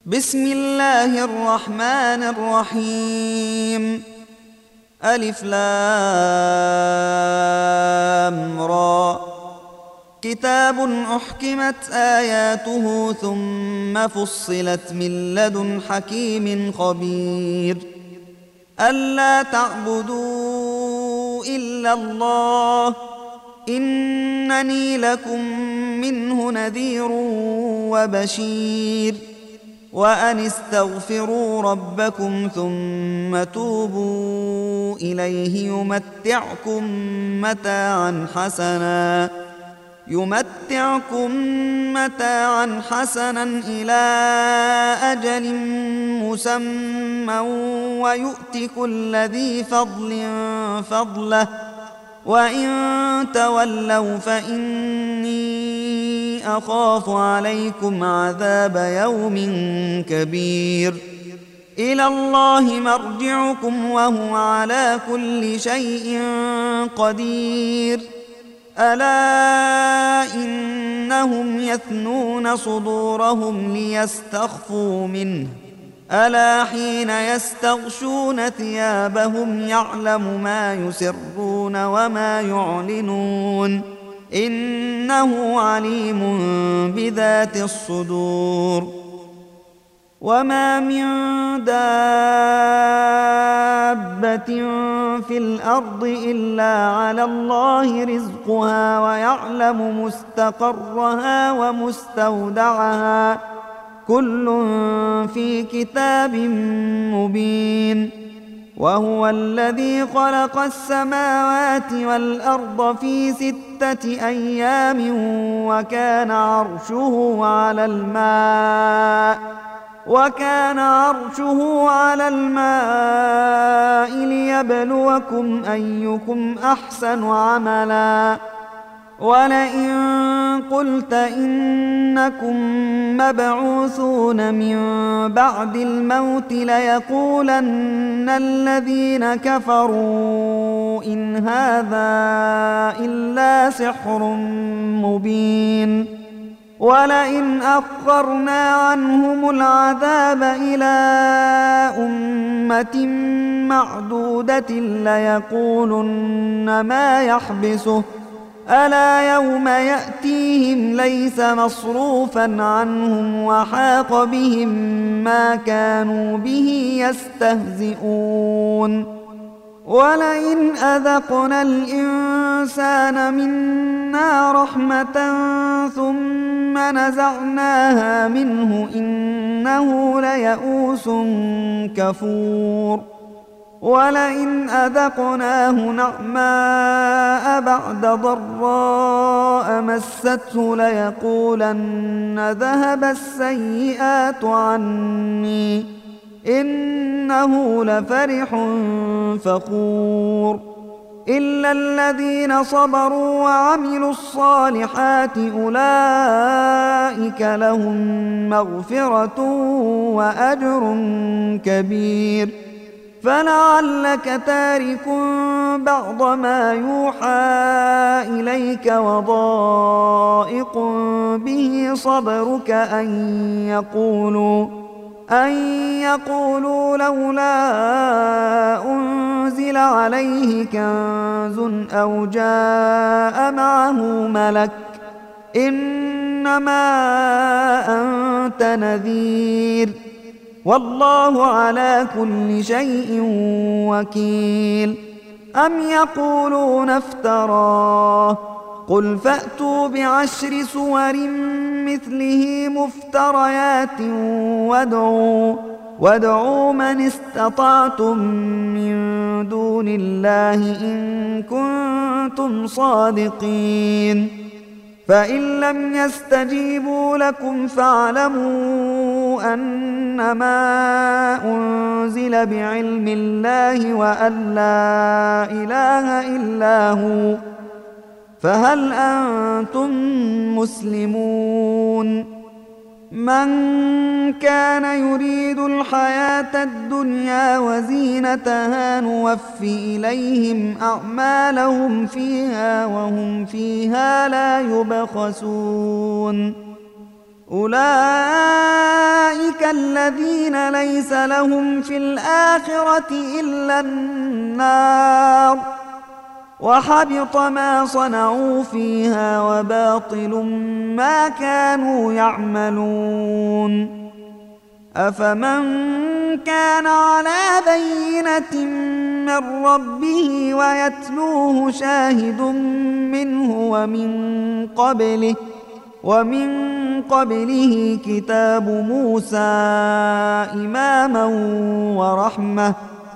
بسم الله الرحمن الرحيم. ألف لام را. كتاب أحكمت آياته ثم فصلت من لدن حكيم خبير. ألا تعبدوا إلا الله إنني لكم منه نذير وبشير. وأن استغفروا ربكم ثم توبوا إليه يمتعكم متاعا حسنا إلى أجل مسمى ويؤت كل ذي فضل فضله وإن تولوا فإني أخاف عليكم عذاب يوم كبير. إلى الله مرجعكم وهو على كل شيء قدير. ألا إنهم يثنون صدورهم ليستخفوا منه ألا حين يستغشون ثيابهم يعلم ما يسرون وما يعلنون إنه عليم بذات الصدور. وما من دابة في الأرض إلا على الله رزقها ويعلم مستقرها ومستودعها كل في كتاب مبين. وهو الذي خلق السماوات والأرض في 6 أيام وكان عرشه على الماء ليبلوكم أيكم أحسن عملا. ولئن قلت إنكم مبعوثون من بعد الموت ليقولن الذين كفروا إن هذا إلا سحر مبين. ولئن أخرنا عنهم العذاب إلى أمة معدودة ليقولن ما يحبسه ألا يوم يأتيهم ليس مصروفا عنهم وحاق بهم ما كانوا به يستهزئون. ولئن أذقنا الإنسان منا رحمة ثم نزعناها منه إنه ليئوس كفور. ولئن أذقناه نعماء بعد ضراء مسته ليقولن ذهب السيئات عني إنه لفرح فخور. إلا الذين صبروا وعملوا الصالحات أولئك لهم مغفرة وأجر كبير. فلعلك تارك بعض ما يوحى إليك وضائق به صدرك أن يقولوا لولا أنزل عليه كنز أو جاء معه ملك إنما أنت نذير والله على كل شيء وكيل. أم يقولون افتراه قل فأتوا ب10 سور مثله مفتريات وادعوا من استطعتم من دون الله إن كنتم صادقين. فإن لم يستجيبوا لكم فاعلموا أنما أنزل بعلم الله وأن لا إله إلا هو فهل أنتم مسلمون. من كان يريد الحياة الدنيا وزينتها نوفي إليهم أعمالهم فيها وهم فيها لا يبخسون. أولئك الذين ليس لهم في الآخرة إلا النار وحبط ما صنعوا فيها وباطل ما كانوا يعملون أفمن كان على بينة من ربه ويتلوه شاهد منه ومن قبله كتاب موسى إماما ورحمة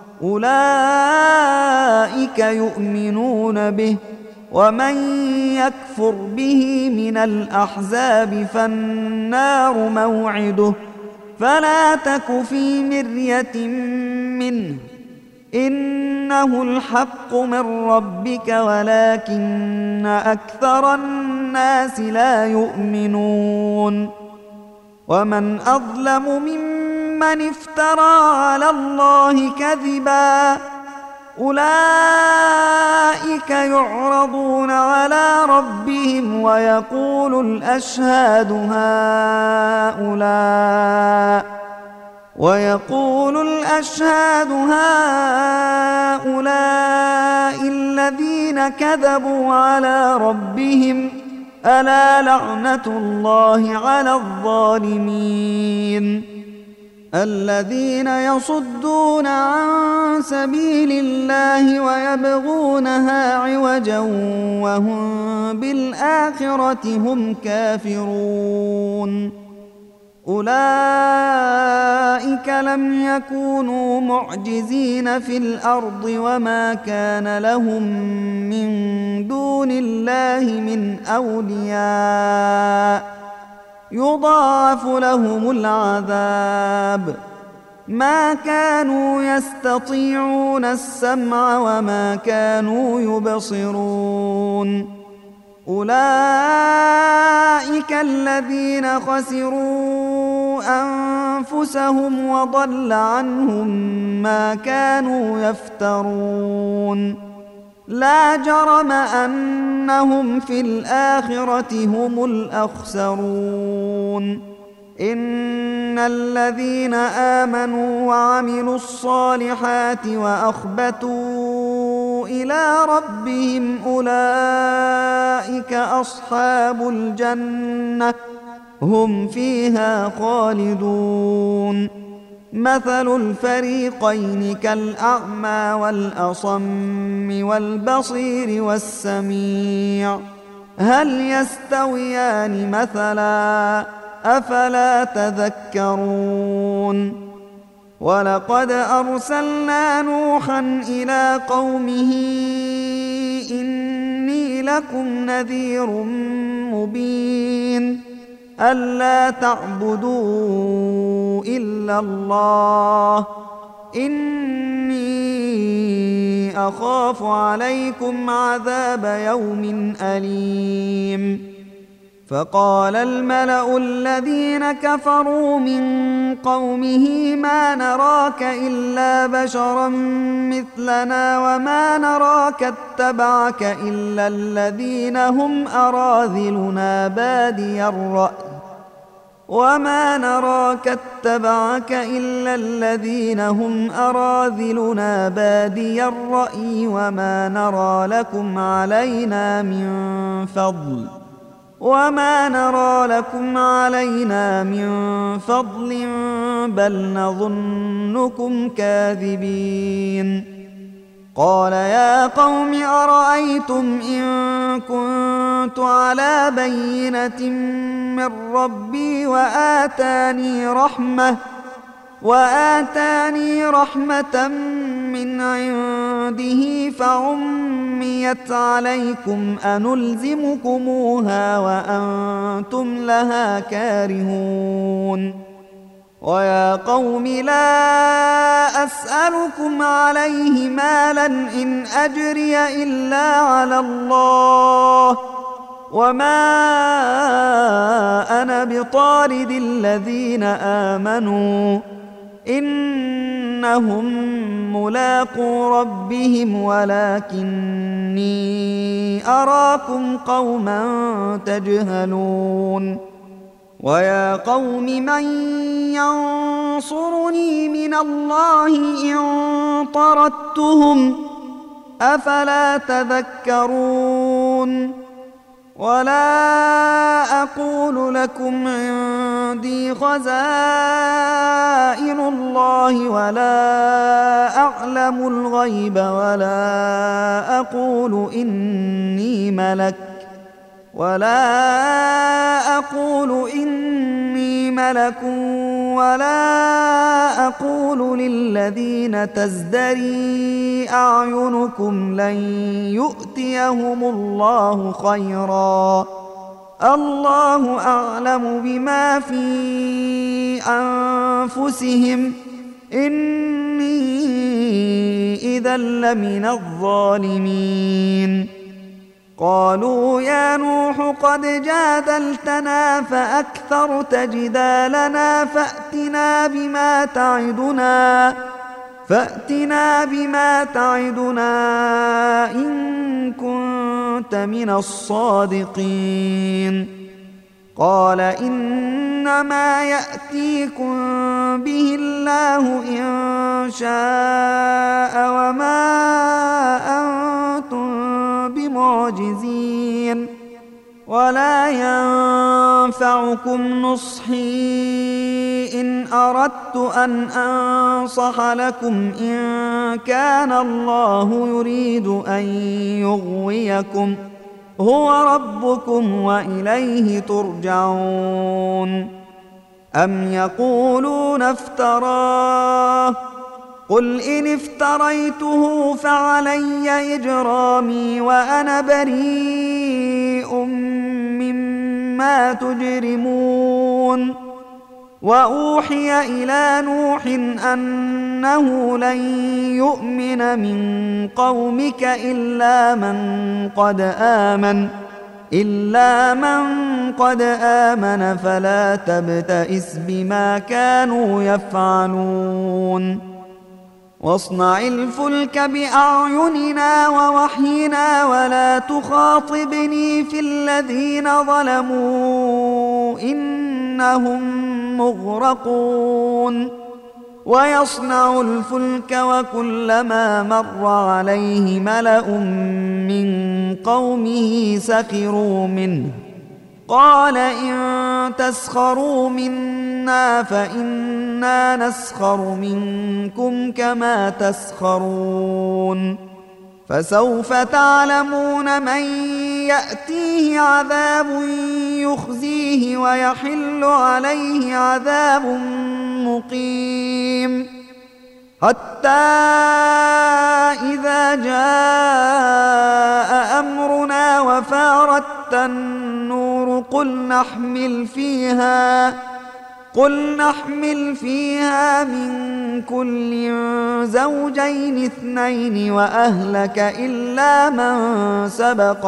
أولئك يؤمنون به ومن يكفر به من الأحزاب فالنار موعده فلا تك في مرية منه إنه الحق من ربك ولكن أكثر الناس لا يؤمنون ومن أظلم ممن افترى على الله كذبا أولئك يعرضون على ربهم ويقول الأشهاد هؤلاء الذين كذبوا على ربهم ألا لعنة الله على الظالمين الذين يصدون عن سبيل الله ويبغونها عوجا وهم بالآخرة هم كافرون أولئك لم يكونوا معجزين في الأرض وما كان لهم من دون الله من أولياء يضاعف لهم العذاب ما كانوا يستطيعون السمع وما كانوا يبصرون أولئك الذين خسروا أنفسهم وضل عنهم ما كانوا يفترون لا جرم أنهم في الآخرة هم الأخسرون إن الذين آمنوا وعملوا الصالحات وأخبتوا إلى ربهم أولئك أصحاب الجنة هم فيها خالدون مثل الفريقين كالأعمى والأصم والبصير والسميع هل يستويان مثلا أفلا تذكرون ولقد أرسلنا نوحا إلى قومه إني لكم نذير مبين ألا تعبدوا إلا الله إني أخاف عليكم عذاب يوم أليم فقال الملأ الذين كفروا من قومه ما نراك إلا بشرا مثلنا وما نراك اتبعك إلا الذين هم أراذلنا بادي الرأي وما نراك اتبعك إلا الذين هم أراذلنا بادي الرأي وما نرى لكم علينا من فضل بل نظنكم كاذبين قال يا قوم أرأيتم إن كنت على بينة من ربي وآتاني رحمة من عنده فعميت عليكم أنلزمكموها وأنتم لها كارهون ويا قوم لا أسألكم عليه مالا إن أجري إلا على الله وما أنا بطارد الذين آمنوا إنهم ملاقو ربهم ولكني أراكم قوما تجهلون ويا قوم من ينصرني من الله إن طردتهم أفلا تذكرون ولا أقول لكم عندي خزائن الله ولا أعلم الغيب ولا أقول إني ملك ولا أقول للذين تزدري أعينكم لن يؤتيهم الله خيرا الله أعلم بما في أنفسهم إني إذا لمن الظالمين قالوا يا نوح قد جادلتنا فأكثرت جدالنا فأتنا بما تعدنا إن كنت من الصادقين قال إنما يأتيكم به الله إن شاء وما أنتم بمعجزين ولا ينفعكم نصحي إن أردت أن أنصح لكم إن كان الله يريد أن يغويكم هو ربكم وإليه ترجعون أم يقولون افتراه قل إن افتريته فعلي إجرامي وأنا بريء مما تجرمون وأوحي إلى نوح أنه لن يؤمن من قومك إلا من قد آمن فلا تبتئس بما كانوا يفعلون واصنع الفلك بأعيننا ووحينا ولا تخاطبني في الذين ظلموا إنهم مغرقون ويصنع الفلك وكلما مر عليه ملأ من قومه سخروا منه قال إن تسخروا منا فإنا نسخر منكم كما تسخرون فسوف تعلمون من يأتيه عذاب يخزيه ويحل عليه عذاب مقيم حتى إذا جاء أمرنا وفارت النور قل نحمل فيها من كل زوجين اثنين وأهلك إلا من سبق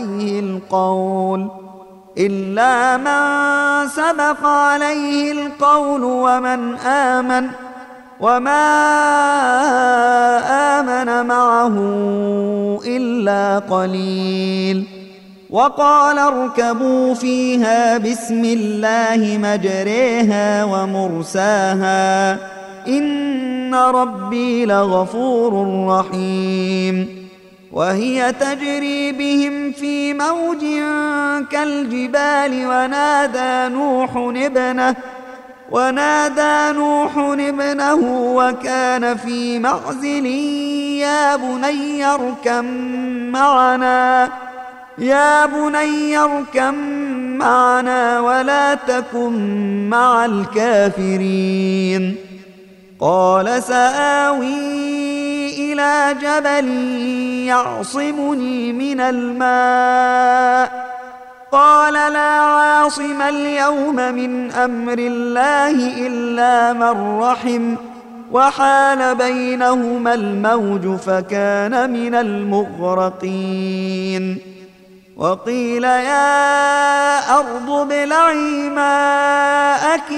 عليه القول ومن آمن وما آمن معه إلا قليل وقال اركبوا فيها بسم الله مجريها ومرساها إن ربي لغفور رحيم وهي تجري بهم في موج كالجبال ونادى نوح ابنه وكان في معزل يا بني اركم معنا ولا تكن مع الكافرين قال سآوي إلى جبل يعصمني من الماء قال لا عاصم اليوم من أمر الله إلا من رحم وحال بينهما الموج فكان من المغرقين وقيل يا أرض ابلعي ماءك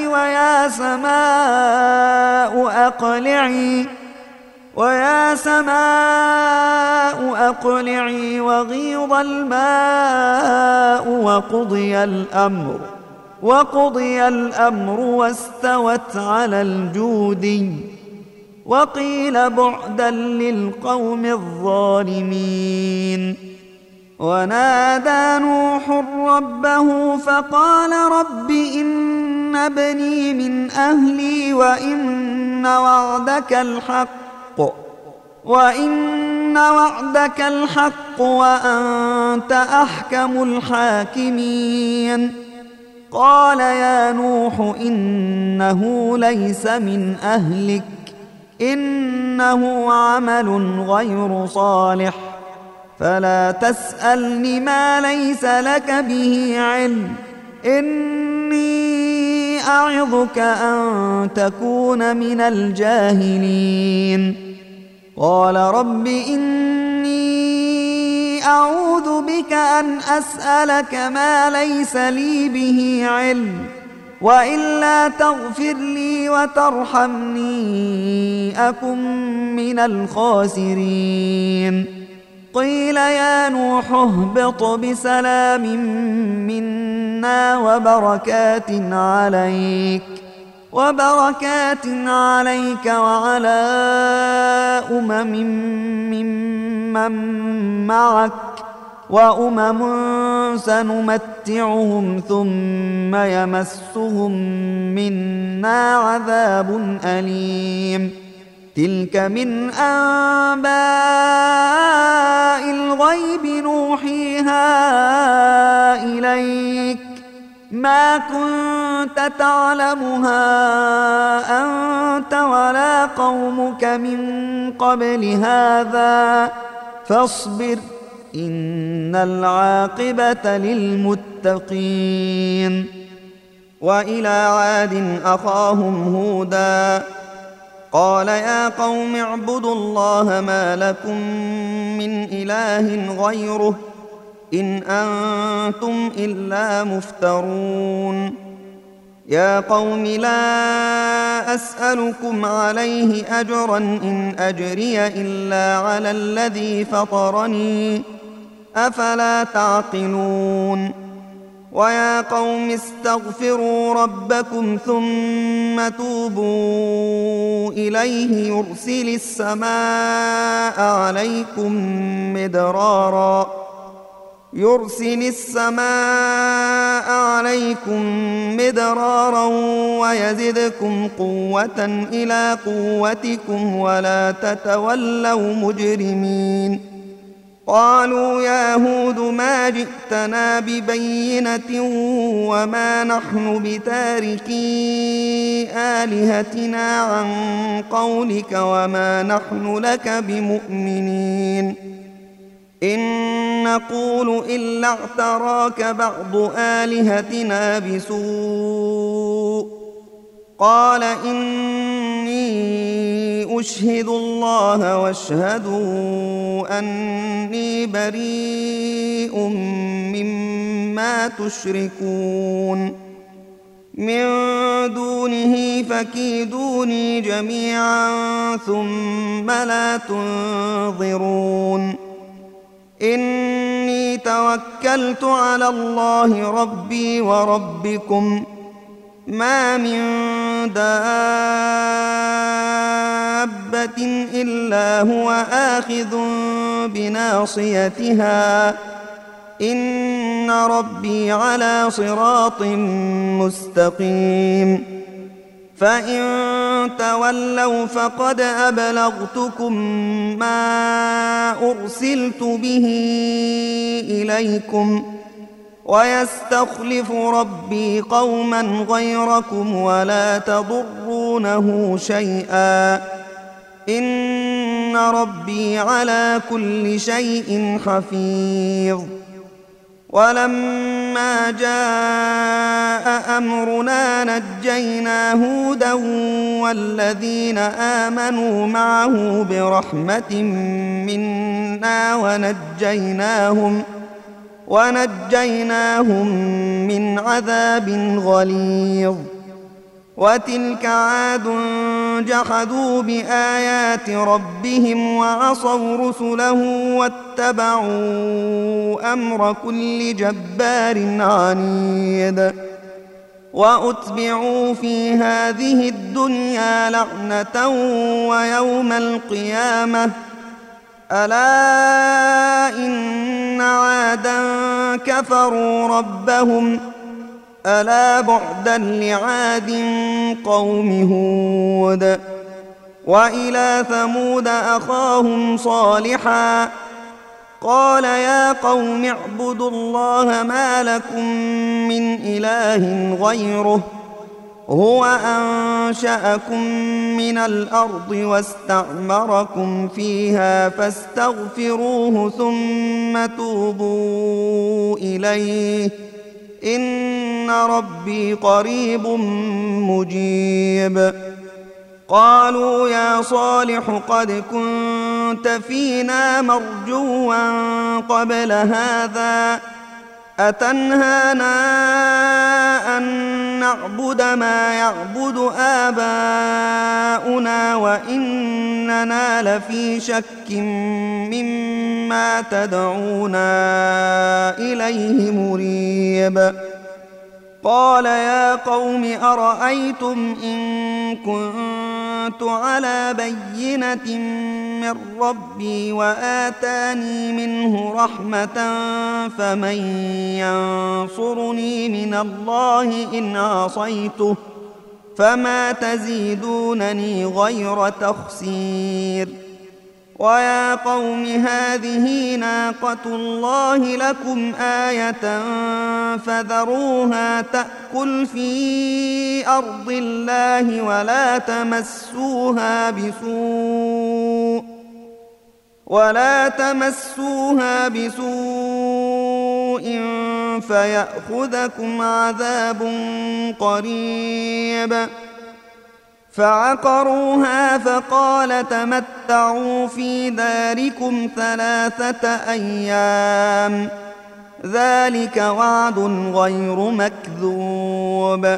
ويا سماء أقلعي وغيض الماء وقضي الأمر واستوت على الجودي وقيل بعدا للقوم الظالمين. ونادى نوح ربه فقال رب إن ابني من أهلي وإن وعدك الحق وأنت أحكم الحاكمين. قال يا نوح إنه ليس من أهلك إنه عمل غير صالح فلا تسألني ما ليس لك به علم إني أعظك أن تكون من الجاهلين. قال رب إني أعوذ بك أن أسألك ما ليس لي به علم وإلا تغفر لي وترحمني أكن من الخاسرين. قيل يا نوح اهبط بسلام منا وبركات عليك وعلى ممن معك وأمم سنمتعهم ثم يمسهم منا عذاب أليم. تلك من أنباء الغيب نوحيها إليك ما كنت تعلمها أنت ولا قومك من قبل هذا فاصبر إن العاقبة للمتقين. وإلى عاد أخاهم هودا قال يا قوم اعبدوا الله ما لكم من إله غيره إن أنتم إلا مفترون. يا قوم لا أسألكم عليه أجرا إن أجري إلا على الذي فطرني أفلا تعقلون. ويا قوم استغفروا ربكم ثم توبوا إليه يرسل السماء عليكم مدرارا ويزدكم قوة إلى قوتكم ولا تتولوا مجرمين. قالوا يا هود ما جئتنا ببينة وما نحن بتاركي آلهتنا عن قولك وما نحن لك بمؤمنين إن نقول إلا اعتراك بعض آلهتنا بسوء. قال إني أشهد الله واشهدوا أني بريء مما تشركون من دونه فكيدوني جميعا ثم لا تنظرون. إني توكلت على الله ربي وربكم ما من دابة إلا هو آخذ بناصيتها إن ربي على صراط مستقيم. فإن تولوا فقد أبلغتكم ما أرسلت به إليكم ويستخلف ربي قوما غيركم ولا تضرونه شيئا إن ربي على كل شيء حفيظ. ولما جاء أمرنا نجينا هودا والذين آمنوا معه برحمة منا ونجيناهم من عذاب غليظ. وتلك عاد جحدوا بآيات ربهم وعصوا رسله واتبعوا أمر كل جبار عنيد. وأتبعوا في هذه الدنيا لعنة ويوم القيامة ألا إن عادا كفروا ربهم ألا بعدا لعاد قوم هود. وإلى ثمود أخاهم صالحا قال يا قوم اعبدوا الله ما لكم من إله غيره هو أنشأكم من الأرض واستعمركم فيها فاستغفروه ثم توبوا إليه إن ربي قريب مجيب. قالوا يا صالح قد كنت فينا مرجوا قبل هذا أتنهانا أن نعبد ما يعبد آباؤنا وإننا لفي شك مما تدعونا إليه مريب. قال يا قوم أرأيتم إن كنت على بينة من ربي وآتاني منه رحمة فمن ينصرني من الله إن عصيته فما تزيدونني غير تخسير. ويا قوم هذه ناقة الله لكم آية فذروها تأكل في أرض الله ولا تمسوها بسوء فيأخذكم عذاب قريب. فعقروها فقال تمتعوا في داركم 3 أيام ذلك وعد غير مكذوب.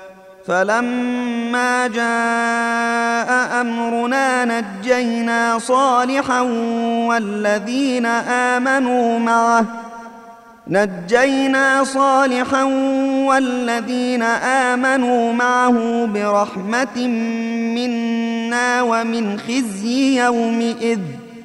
فلما جاء أمرنا نجينا صالحا والذين آمنوا معه برحمة منا ومن خزي يومئذ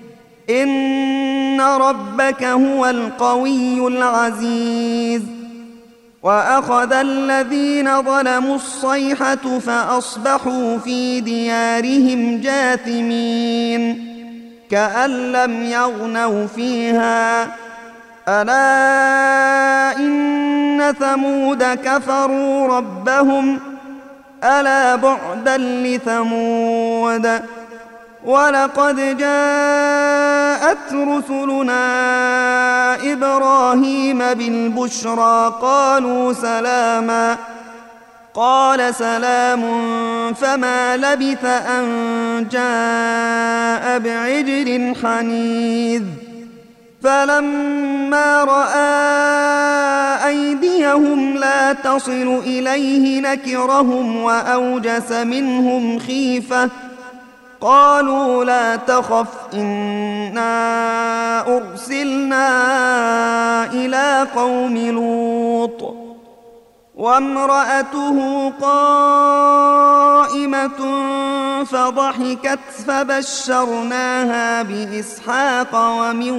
إن ربك هو القوي العزيز. وأخذ الذين ظلموا الصيحة فأصبحوا في ديارهم جاثمين كأن لم يغنوا فيها ألا إن ثمود كفروا ربهم ألا بعدا لثمود. ولقد جاءت رسلنا إبراهيم بالبشرى قالوا سلاما قال سلام فما لبث أن جاء بعجل حنيذ. فلما رأى أيديهم لا تصل إليه نكرهم وأوجس منهم خيفة قالوا لا تخف إنا أرسلنا إلى قوم لوط وامرأته قائمة فضحكت فبشرناها بإسحاق ومن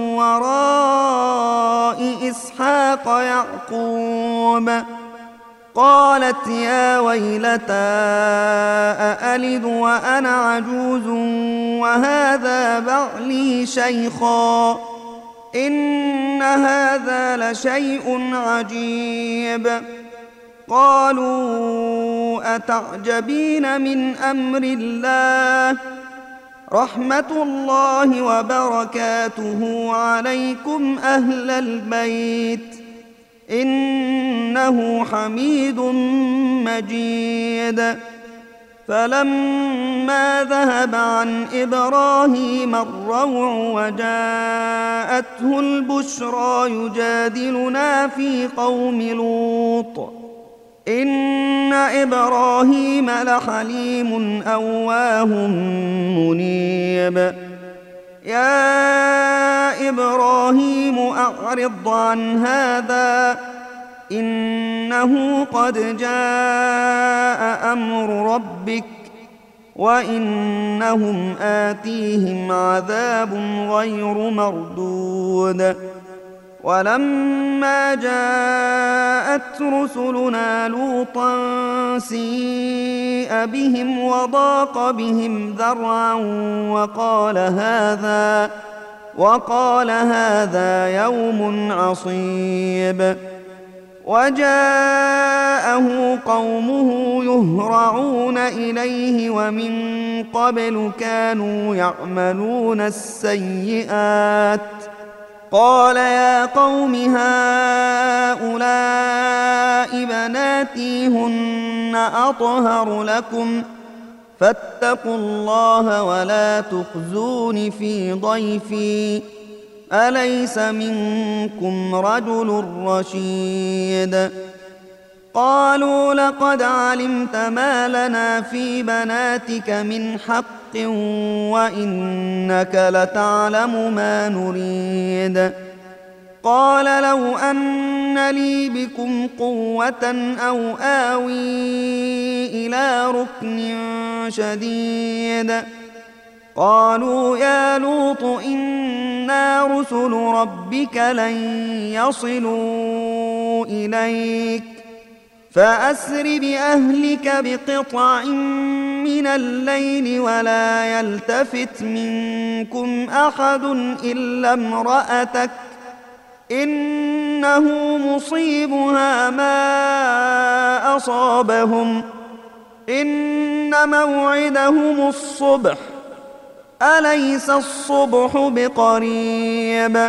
وراء إسحاق يعقوب. قالت يا ويلتى أألد وأنا عجوز وهذا بعلي شيخا إن هذا لشيء عجيب. قالوا أتعجبين من أمر الله رحمة الله وبركاته عليكم أهل البيت إنه حميد مجيد. فلما ذهب عن إبراهيم الروع وجاءته البشرى يجادلنا في قوم لوط إن إبراهيم لحليم أواه منيب. يا إبراهيم أعرض عن هذا إنه قد جاء أمر ربك وإنهم آتيهم عذاب غير مردود ولما جاءت رسلنا لوطا سيء بهم وضاق بهم ذرعا وقال هذا يوم عصيب وجاءه قومه يهرعون إليه ومن قبل كانوا يعملون السيئات قال يا قوم هؤلاء بناتي هن أطهر لكم فاتقوا الله ولا تخزون في ضيفي أليس منكم رجل رشيد قالوا لقد علمت ما لنا في بناتك من حق وإنك لتعلم ما نريد قال لو أن لي بكم قوة أو آوي إلى ركن شديد قالوا يا لوط إنا رسل ربك لن يصلوا إليك فأسر بأهلك بقطع من الليل ولا يلتفت منكم أحد إلا امرأتك إنه مصيبها ما أصابهم إن موعدهم الصبح أليس الصبح بقريب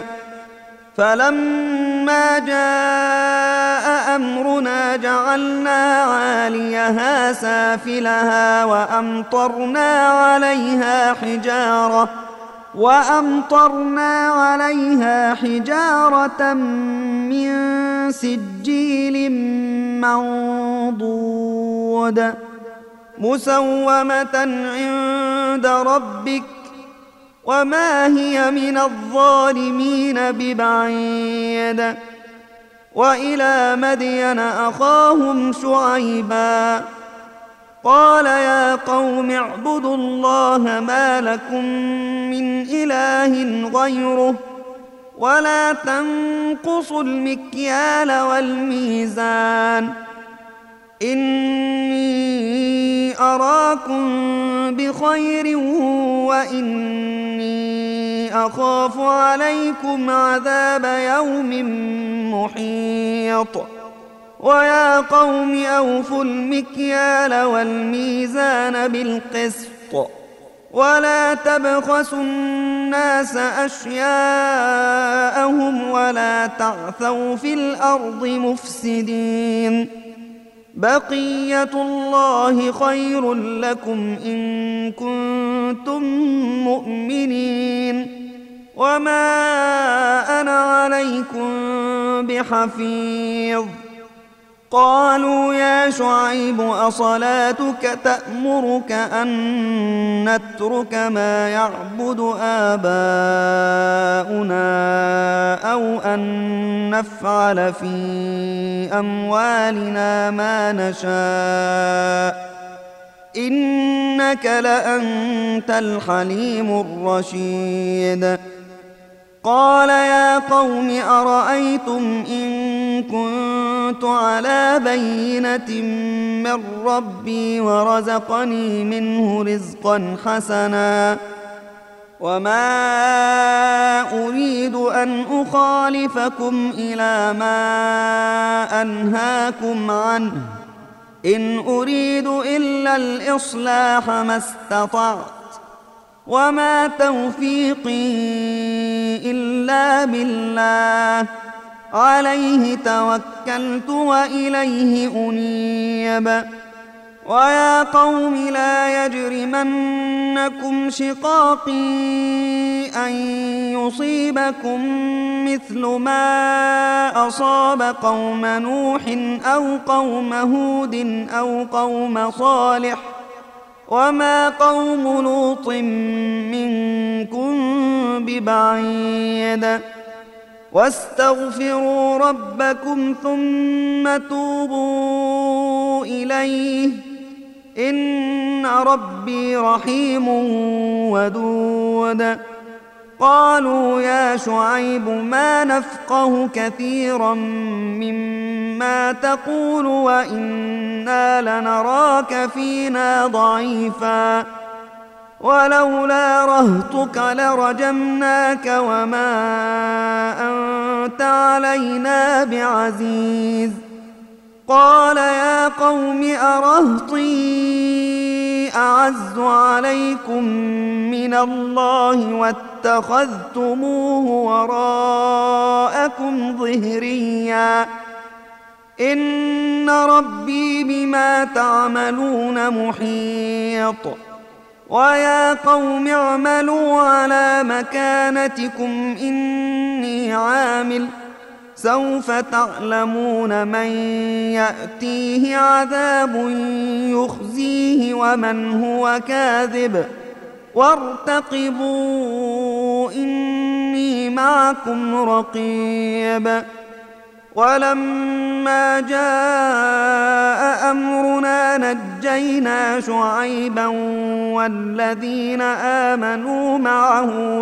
فلما جاء أمرنا جعلنا عاليها سافلها وأمطرنا عليها حجارة من سجيل منضود مسومة عند ربك وما هي من الظالمين ببعيد وإلى مدين أخاهم شعيبا قال يا قوم اعبدوا الله ما لكم من إله غيره ولا تنقصوا المكيال والميزان إني أراكم بخير وإني أخاف عليكم عذاب يوم محيط ويا قوم أوفوا المكيال والميزان بالقسط ولا تبخسوا الناس أشياءهم ولا تعثوا في الأرض مفسدين بقية الله خير لكم إن كنتم مؤمنين وما أنا عليكم بحفيظ قالوا يا شعيب أصلاتك تأمرك أن نترك ما يعبد آباؤنا أو أن نفعل في أموالنا ما نشاء إنك لأنت الحليم الرشيد قال يا قوم أرأيتم إن كنت على بينة من ربي ورزقني منه رزقا حسنا وما أريد أن أخالفكم إلى ما أنهاكم عنه إن أريد إلا الإصلاح ما استطعت وما توفيقي إلا بالله عليه توكلت وإليه أنيب ويا قوم لا يجرمنكم شقاقي أن يصيبكم مثل ما أصاب قوم نوح أو قوم هود أو قوم صالح وما قوم لوط منكم ببعيد واستغفروا ربكم ثم توبوا إليه إن ربي رحيم ودود. قالوا يا شعيب ما نفقه كثيرا مما تقول وإنا لنراك فينا ضعيفا ولولا رهطك لرجمناك وما أنت علينا بعزيز. قال يا قوم أرهطي أعز عليكم من الله واتخذتموه وراءكم ظهريا إن ربي بما تعملون محيط. ويا قوم اعملوا على مكانتكم إني عامل سوف تعلمون من يأتيه عذاب يخزيه ومن هو كاذب وارتقبوا إني معكم رقيب. ولما جاء أمرنا نجينا شعيبا والذين آمنوا معه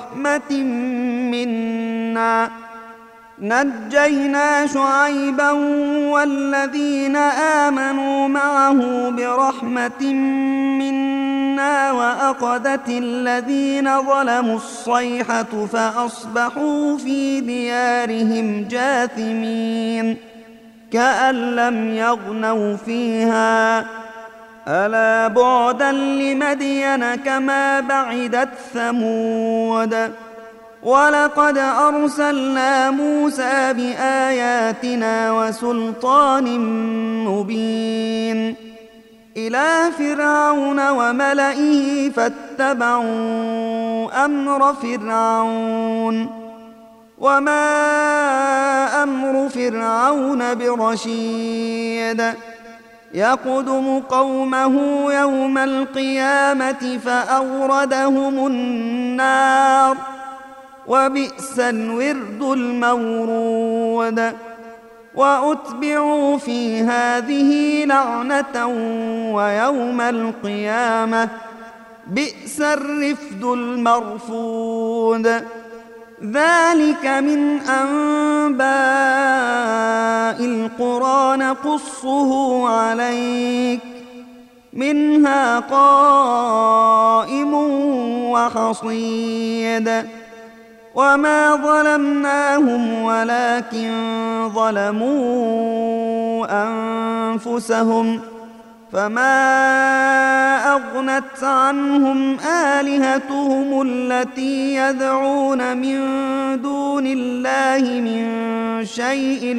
برحمة منا وأخذت الذين ظلموا الصيحة فأصبحوا في ديارهم جاثمين كأن لم يغنوا فيها ألا بعدا لمدين كما بعدت ثمود. ولقد أرسلنا موسى بآياتنا وسلطان مبين إلى فرعون وملئه فاتبعوا أمر فرعون وما أمر فرعون برشيد. يقدم قومه يوم القيامة فأوردهم النار وبئس الورد المورود. وأتبعوا في هذه لعنة ويوم القيامة بئس الرفد المرفود. ذلك من أنباء القرى نقصه عليك منها قائم وحصيد. وما ظلمناهم ولكن ظلموا أنفسهم فما أغنت عنهم آلهتهم التي يدعون من دون الله من شيء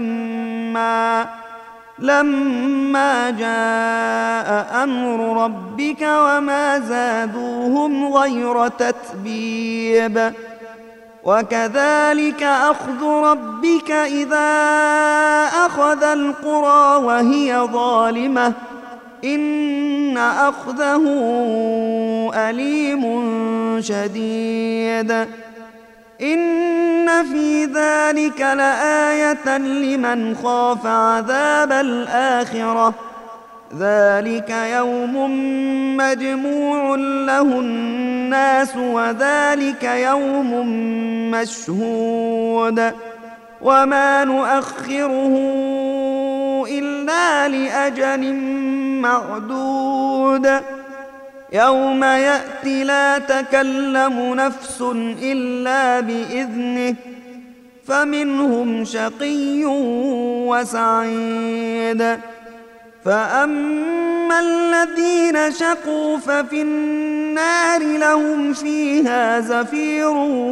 لما جاء أمر ربك وما زادوهم غير تتبيب. وكذلك أخذ ربك إذا أخذ القرى وهي ظالمة إن أخذه أليم شديد. إن في ذلك لآية لمن خاف عذاب الآخرة ذلك يوم مجموع له الناس وذلك يوم مشهود وما نؤخره إلا لأجل معدود. يوم يأتي لا تكلم نفس إلا بإذنه فمنهم شقي وسعيد. فأما الذين شقوا ففي النار لهم فيها زفير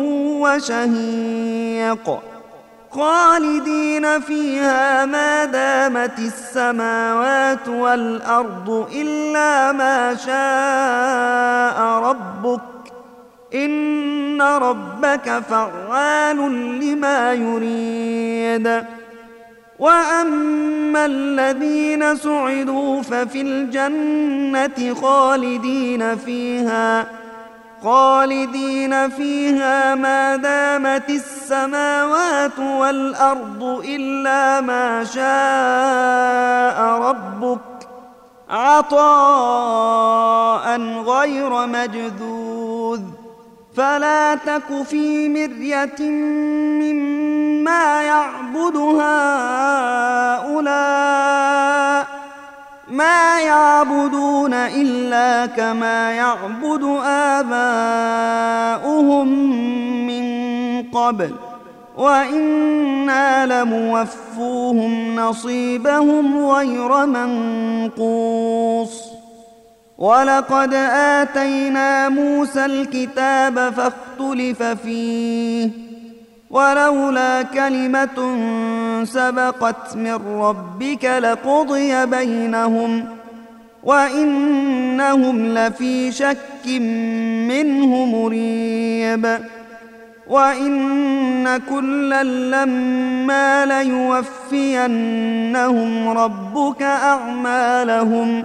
وشهيق خالدين فيها ما دامت السماوات والأرض إلا ما شاء ربك إن ربك فعال لما يريد. وأما الذين سعدوا ففي الجنة خالدين فيها خالدين فيها ما دامت السماوات والأرض إلا ما شاء ربك عطاء غير مجذوذ فلا تك في مرية مما يعبد هؤلاء ما يعبدون إلا كما يعبد آباؤهم من قبل وإنا لموفوهم نصيبهم غير منقوص ولقد آتينا موسى الكتاب فاختلف فيه ولولا كلمة سبقت من ربك لقضي بينهم وإنهم لفي شك منه مريب وإن كلا لما ليوفينهم ربك أعمالهم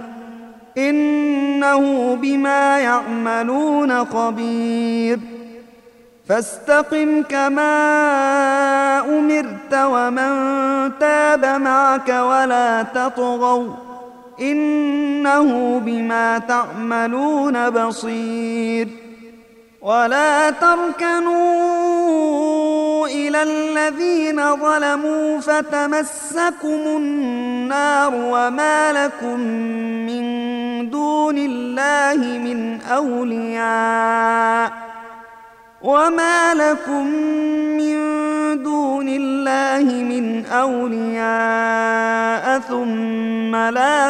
إنه بما يعملون خبير فاستقم كما أمرت ومن تاب معك ولا تطغوا إنه بما تعملون بصير ولا تركنوا إلى الذين ظلموا فتمسكم النار وما لكم من دون الله من أولياء ثم لا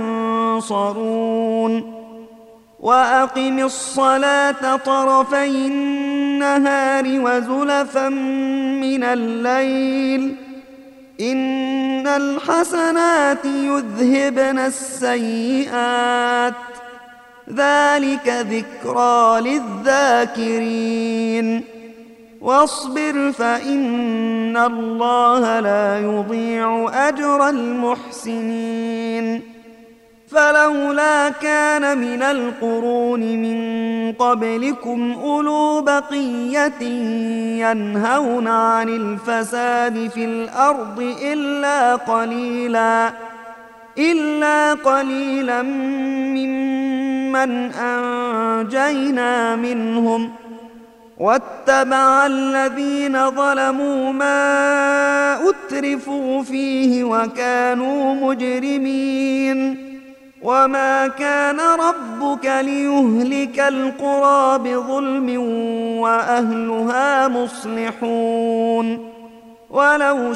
تنصرون وأقم الصلاة طرفي النهار وزلفا من الليل إن الحسنات يذهبن السيئات ذلك ذكرى للذاكرين واصبر فإن الله لا يضيع أجر المحسنين فلولا كان من القرون من قبلكم أولو بقية ينهون عن الفساد في الأرض إلا قليلا ممن أنجينا منهم واتبع الذين ظلموا ما أترفوا فيه وكانوا مجرمين وما كان ربك ليهلك القرى بظلم وأهلها مصلحون ولو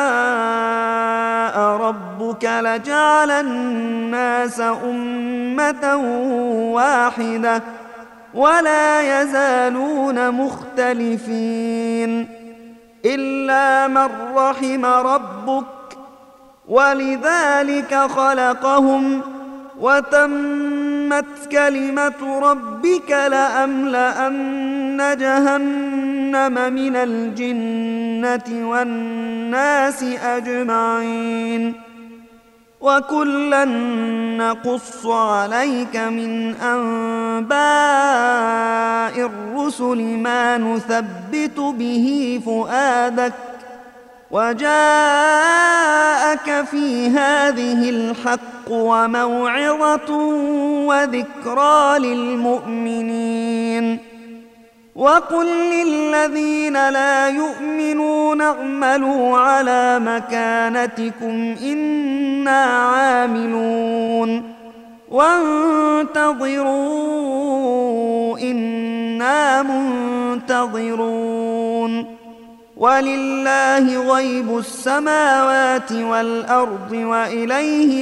شاء ربك لجعل الناس أمة واحدة ولا يزالون مختلفين إلا من رحم ربك ولذلك خلقهم وتمت كلمة ربك لأملأن جهنم من الجنة والناس أجمعين وكلا نقص عليك من أنباء الرسل ما نثبت به فؤادك وجاءك في هذه الحق وموعظة وذكرى للمؤمنين وقل للذين لا يؤمنون اعملوا على مكانتكم إنا عاملون وانتظروا إنا منتظرون ولله غيب السماوات والأرض وإليه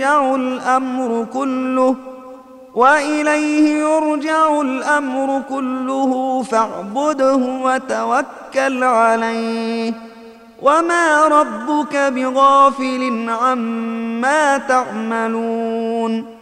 يرجع الأمر كله فاعبده وتوكل عليه وما ربك بغافل عما تعملون